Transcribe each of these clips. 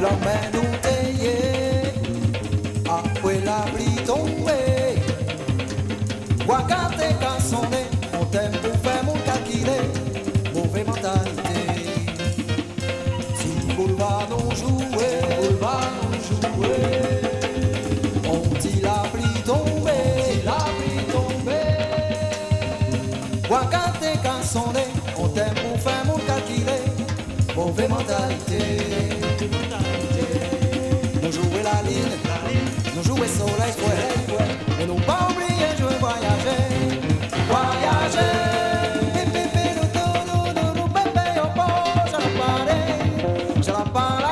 l'emmène nous tailler, après la pluie tombée. Wakate quand sonné, on t'aime pour faire mon calculé, mauvaise mentalité. Si vous va nous jouer, on dit la pluie tombée, Wakate quand sonné, on t'aime pour faire mon calculé, mauvaise mentalité. Nous jouer la ligne, nous jouer soleil, et nous pas oublier jouer voyager. Pipi, nous tout, nous bébé au port, je la parle,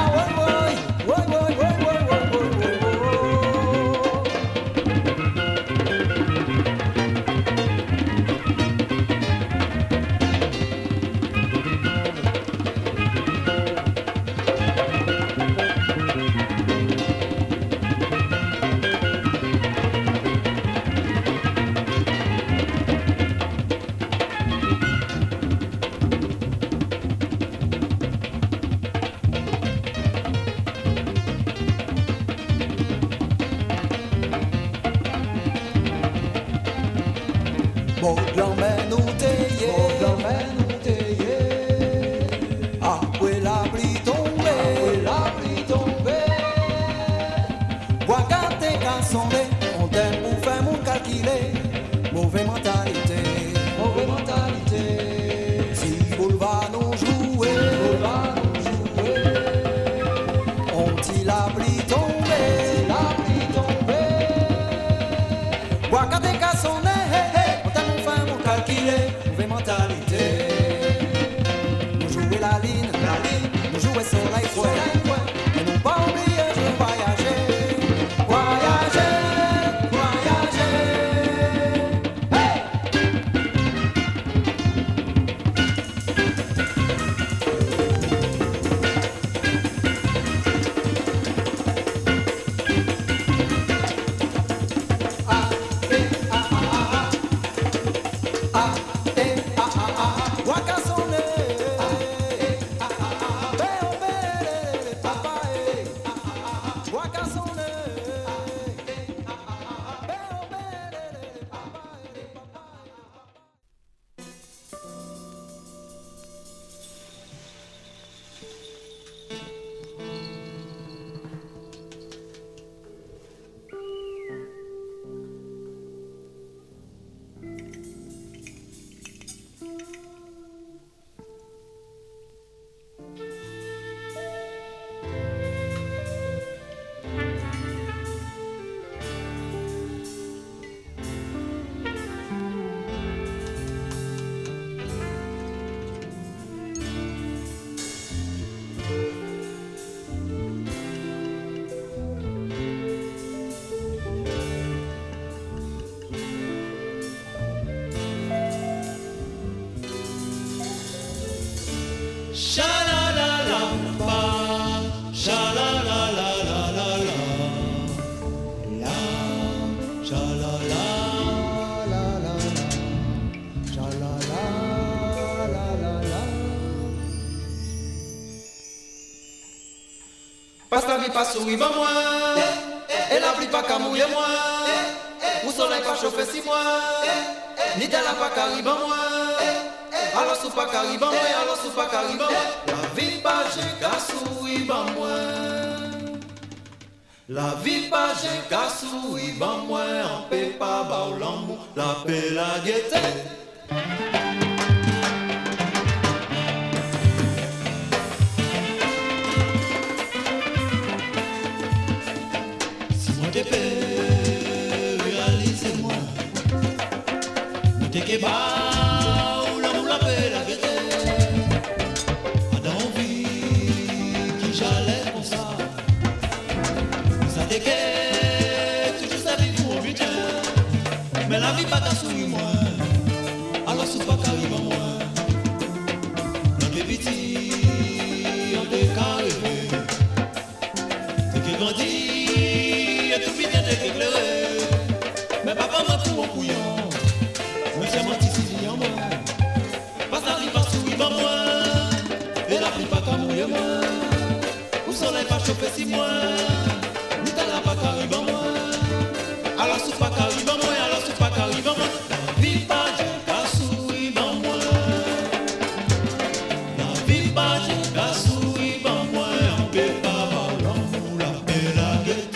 bon l'emmène nous tailler, après la pluie tombée, Wakate quand sonné, on t'aime pour faire mon calculé, mauvaise mentalité. Si vous va nous jouer, on dit la pluie tombée, Wakate quand sonné, mauvaise mentalité. Nous jouer la ligne, nous jouer soleil, et nous pas oublier de voyager. Hey! Parce que la vie pas sourit pas moi, et la pluie pas qu'à mouiller moi, ou soleil pas chauffer si moi, ni de la pas qu'arrive moi, alors sous pas qu'arrive moi, alors sous pas qu'arrive moi, la vie pas j'ai qu'à sourir pas moi, la vie pas j'ai qu'à sourir pas moi, on peut pas bas l'amour, la paix la gaieté. Réalisez-moi, nous t'es pas ou l'amour la paix la gaieté. Pas d'envie qui j'allais comme ça. Ça t'est que toujours ça vit pour butin. Mais la vie pas ta souris moi. Alors c'est pas qu'arrive à moi. Dans tes petits, on t'est carré. T'es qui grandit. Tout vite t'es éclairé. Mais papa m'a tout mon couillon. Mais c'est mon petit si en moi. Parce que la vie pas souris pas moi. Et la vie pas qu'à mouiller moi. Où soleil pas chauffer si moi, ni t'as la pas qu'arrive en moi. Alors sous pas qu'arrive en moi, alors sous pas qu'arrive en moi. La vie pas Dieu qu'à sourire en moi. La vie pas Dieu qu'à sourire en moi. On peut pas l'amour, la paix, la gaieté.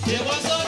Des oiseaux